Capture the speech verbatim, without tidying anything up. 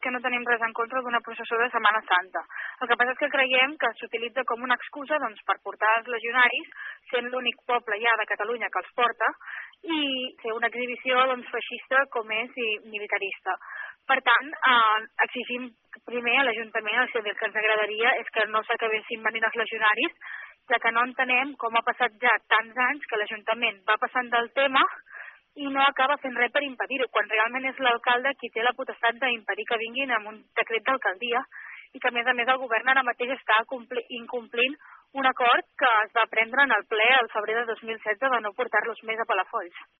que no tenim res en contra d'una processó de Setmana Santa. El que passa és que creiem que s'utilitza com una excusa doncs, per portar els legionaris, sent l'únic poble ja de Catalunya que els porta, i fer una exhibició doncs, feixista com és i militarista. Per tant, eh, exigim primer a l'Ajuntament, el que ens agradaria és que no s'acabessin venint els legionaris, ja que no entenem com ha passat ja tants anys que l'Ajuntament va passant del tema i no acaba fent res per impedir-ho, quan realment és l'alcalde qui té la potestat d'impedir que vinguin amb un decret d'alcaldia i que, a més a més, el govern ara mateix està incomplint un acord que es va prendre en el ple el febrer de dos mil setze de no portar-los més a Palafolls.